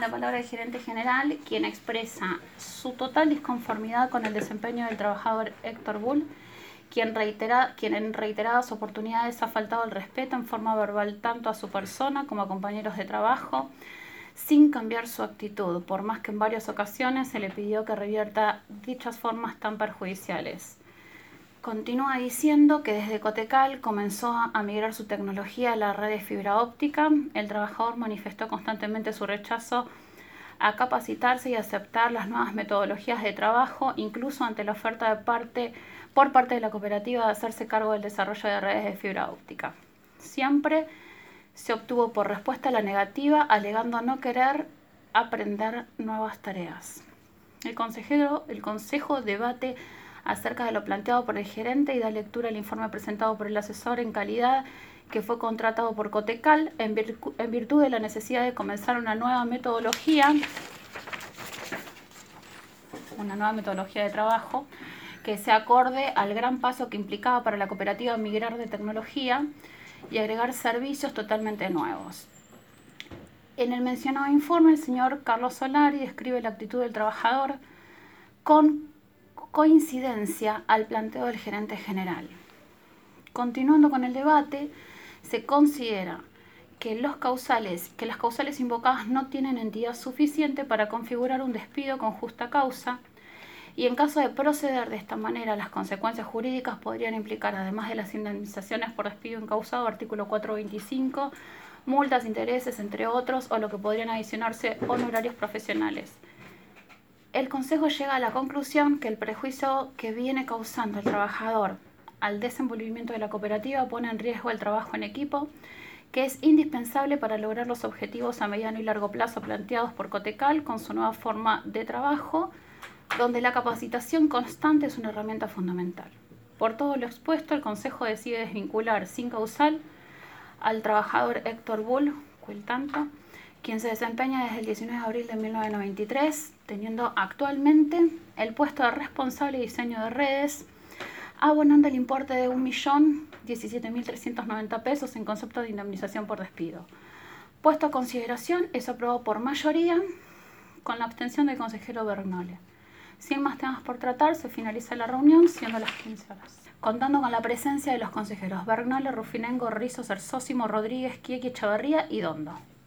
la palabra el gerente general, quien expresa su total disconformidad con el desempeño del trabajador Héctor Bull, quien en reiteradas oportunidades ha faltado el respeto en forma verbal tanto a su persona como a compañeros de trabajo, sin cambiar su actitud, por más que en varias ocasiones se le pidió que revierta dichas formas tan perjudiciales. Continúa diciendo que desde Cotecal comenzó a migrar su tecnología a la red de fibra óptica. El trabajador manifestó constantemente su rechazo a capacitarse y aceptar las nuevas metodologías de trabajo, incluso ante la oferta por parte de la cooperativa de hacerse cargo del desarrollo de redes de fibra óptica. Siempre se obtuvo por respuesta la negativa, alegando no querer aprender nuevas tareas. El consejo debate acerca de lo planteado por el gerente y da lectura al informe presentado por el asesor en calidad que fue contratado por Cotecal en virtud de la necesidad de comenzar una nueva metodología de trabajo que se acorde al gran paso que implicaba para la cooperativa migrar de tecnología y agregar servicios totalmente nuevos. En el mencionado informe, el señor Carlos Solari describe la actitud del trabajador con coincidencia al planteo del gerente general. Continuando con el debate, se considera que las causales invocadas no tienen entidad suficiente para configurar un despido con justa causa y en caso de proceder de esta manera, las consecuencias jurídicas podrían implicar, además de las indemnizaciones por despido incausado, artículo 425, multas, intereses, entre otros, o lo que podrían adicionarse honorarios profesionales. El Consejo llega a la conclusión que el prejuicio que viene causando el trabajador al desenvolvimiento de la cooperativa pone en riesgo el trabajo en equipo, que es indispensable para lograr los objetivos a mediano y largo plazo planteados por Cotecal con su nueva forma de trabajo, donde la capacitación constante es una herramienta fundamental. Por todo lo expuesto, el Consejo decide desvincular sin causal al trabajador Héctor Bull, quien se desempeña desde el 19 de abril de 1993, teniendo actualmente el puesto de responsable de diseño de redes, abonando el importe de 1.017.390 pesos en concepto de indemnización por despido. Puesto a consideración, es aprobado por mayoría con la abstención del consejero Bergnole. Sin más temas por tratar, se finaliza la reunión, siendo las 15 horas. Contando con la presencia de los consejeros Bergnole, Rufinengo, Rizzo, Cersósimo, Rodríguez, Kieki, Echeverría y Dondo.